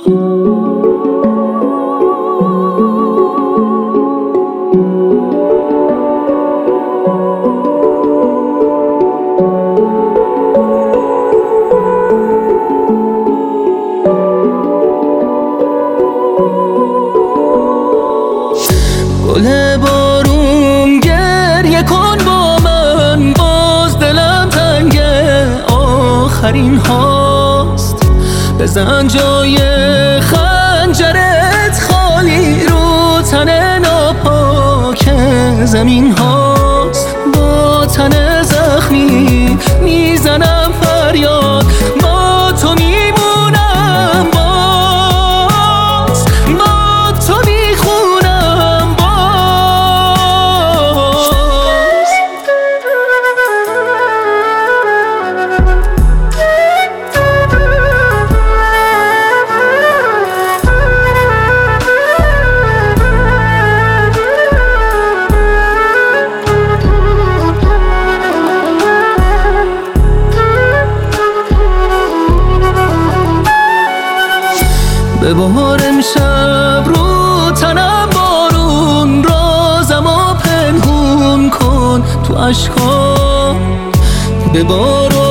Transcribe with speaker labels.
Speaker 1: گل بارون گریه کن با من، باز دلم تنگه آخرین هاست. بزن جای خنجرت خالی رو تن ناپاک زمین هاست. با تن زخمی میزنم فریاد، با تو میمونم، باز با تو میخونم باز. ببار امشب رو تنم بارون، رازمو پنهون کن تو اشکام. ببار